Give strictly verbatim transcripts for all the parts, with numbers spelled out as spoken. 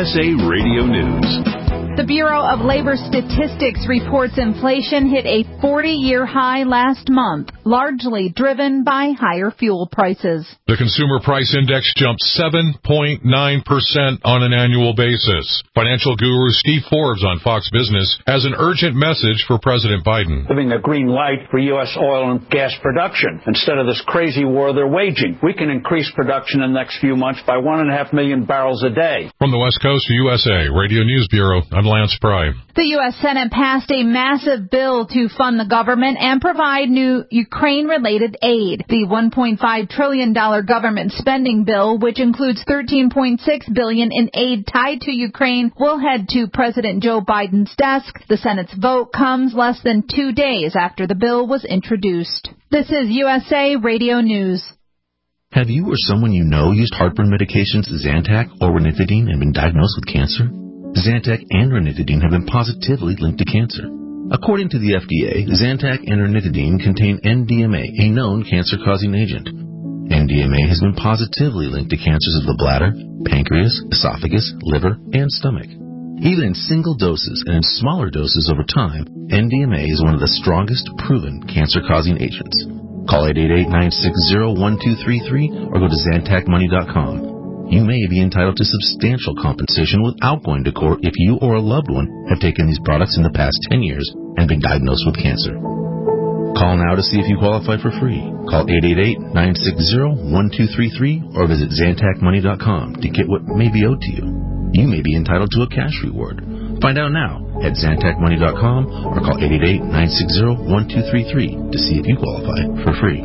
S A Radio News. The Bureau of Labor Statistics reports inflation hit a forty-year high last month, largely driven by higher fuel prices. The Consumer Price Index jumped seven point nine percent on an annual basis. Financial guru Steve Forbes on Fox Business has an urgent message for President Biden. Giving a green light for U S oil and gas production instead of this crazy war they're waging. We can increase production in the next few months by one and a half million barrels a day. From the West Coast to U S A Radio News Bureau, I'm Lance Pry. The U S Senate passed a massive bill to fund the government and provide new Ukraine-related aid. The one point five trillion dollars government spending bill, which includes thirteen point six billion dollars in aid tied to Ukraine, will head to President Joe Biden's desk. The Senate's vote comes less than two days after the bill was introduced. This is U S A Radio News. Have you or someone you know used heartburn medications Zantac or ranitidine and been diagnosed with cancer? Zantac and ranitidine have been positively linked to cancer. According to the F D A, Zantac and ranitidine contain N D M A, a known cancer-causing agent. N D M A has been positively linked to cancers of the bladder, pancreas, esophagus, liver, and stomach. Even in single doses and in smaller doses over time, N D M A is one of the strongest proven cancer-causing agents. Call eight eight eight, nine six zero, one two three three or go to Zantac Money dot com. You may be entitled to substantial compensation without going to court if you or a loved one have taken these products in the past ten years and been diagnosed with cancer. Call now to see if you qualify for free. Call eight eight eight, nine six zero, one two three three or visit Zantac Money dot com to get what may be owed to you. You may be entitled to a cash reward. Find out now at Zantac Money dot com or call eight eight eight, nine six zero, one two three three to see if you qualify for free.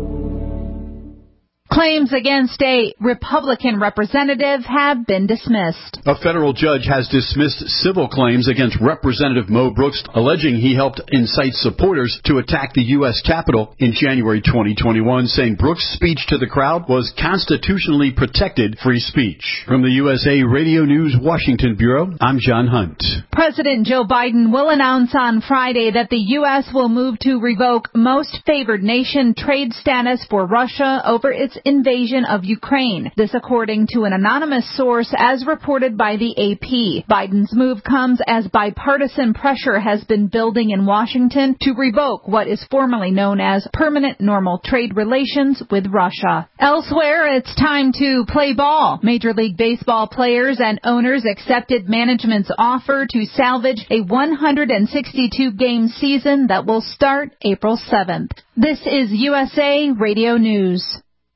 Claims against a Republican representative have been dismissed. A federal judge has dismissed civil claims against Representative Mo Brooks, alleging he helped incite supporters to attack the U S Capitol in January twenty twenty-one, saying Brooks' speech to the crowd was constitutionally protected free speech. From the U S A Radio News Washington Bureau, I'm John Hunt. President Joe Biden will announce on Friday that the U S will move to revoke most favored nation trade status for Russia over its invasion of Ukraine. This according to an anonymous source as reported by the A P. Biden's move comes as bipartisan pressure has been building in Washington to revoke what is formally known as permanent normal trade relations with Russia. Elsewhere, it's time to play ball. Major League Baseball players and owners accepted management's offer to salvage a one hundred sixty-two game season that will start April seventh. This is U S A Radio News.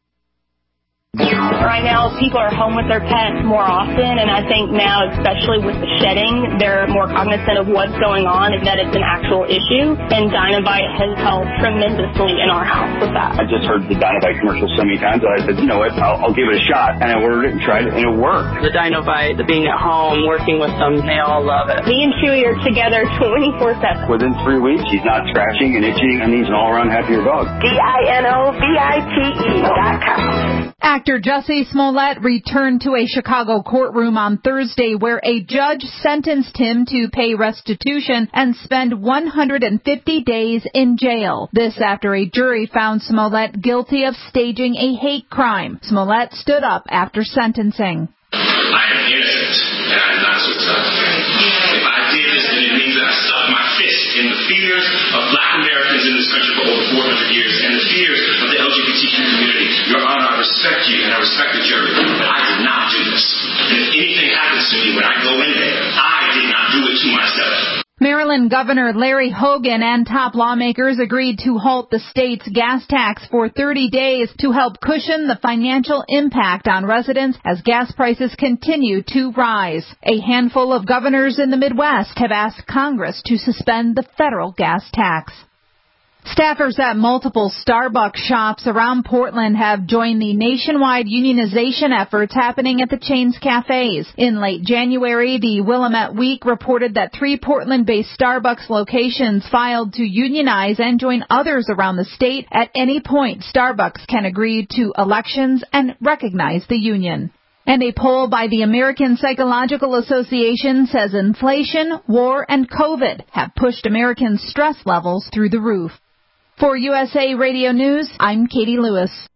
Right now, people are home with their pets more often, and I think now, especially with the shedding, they're more cognizant of what's going on and that it's an actual issue, and Dinovite has helped tremendously in our house with that. I just heard the Dinovite commercial so many times that I said, you know what, I'll, I'll give it a shot, and I ordered it and tried it, and it worked. The Dinovite, the being at home, working with them, they all love it. Me and Chewy are together twenty-four seven. Within three weeks, he's not scratching and itching, and he's an all-around happier dog. D I N O V I T E dot com. Actor Jussie Smollett returned to a Chicago courtroom on Thursday where a judge sentenced him to pay restitution and spend one hundred fifty days in jail. This after a jury found Smollett guilty of staging a hate crime. Smollett stood up after sentencing. I am innocent, and I'm not successful. If I did this, then it means that I stuck my fist in the fears of black Americans in this country for over four hundred years and the fears of the L G B T Q community. Your Honor, I respect you and I respect the jury, but I did not do this. And if anything happens to me when I go in there, I did not do it to myself. Maryland Governor Larry Hogan and top lawmakers agreed to halt the state's gas tax for thirty days to help cushion the financial impact on residents as gas prices continue to rise. A handful of governors in the Midwest have asked Congress to suspend the federal gas tax. Staffers at multiple Starbucks shops around Portland have joined the nationwide unionization efforts happening at the chain's cafes. In late January, the Willamette Week reported that three Portland-based Starbucks locations filed to unionize and join others around the state. At any point, Starbucks can agree to elections and recognize the union. And a poll by the American Psychological Association says inflation, war, and COVID have pushed Americans' stress levels through the roof. For U S A Radio News, I'm Katie Lewis.